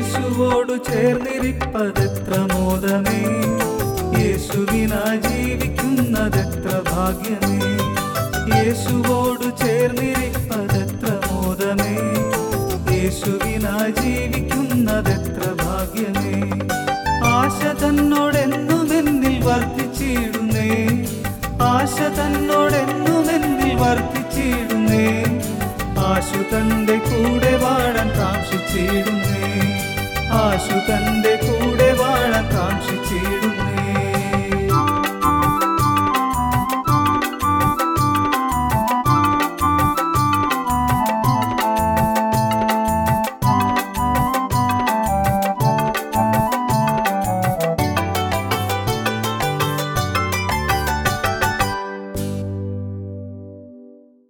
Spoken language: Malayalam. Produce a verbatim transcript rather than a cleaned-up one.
യേശുവോടു ചേർന്നിരിപ്പതെത്ര മോദമേ, യേശുവിനാ ജീവിക്കുന്നതെത്ര ഭാഗ്യമേ. യേശുവോടു ചേർന്നിരിപ്പതെത്ര മോദമേ, യേശുവിനാ ജീവിക്കുന്നതെത്ര ഭാഗ്യമേ. ആശ തന്നോടെന്നുമെന്നിൽ വർദ്ധിച്ചിടുന്നേ, ആശ തന്നോടെന്നുമെന്നിൽ വർദ്ധിച്ചിടുന്നേ. ആശു തന്റെ കൂടെ വാഴാൻ കാക്ഷിച്ചിടുന്നേ, ആശു തന്റെ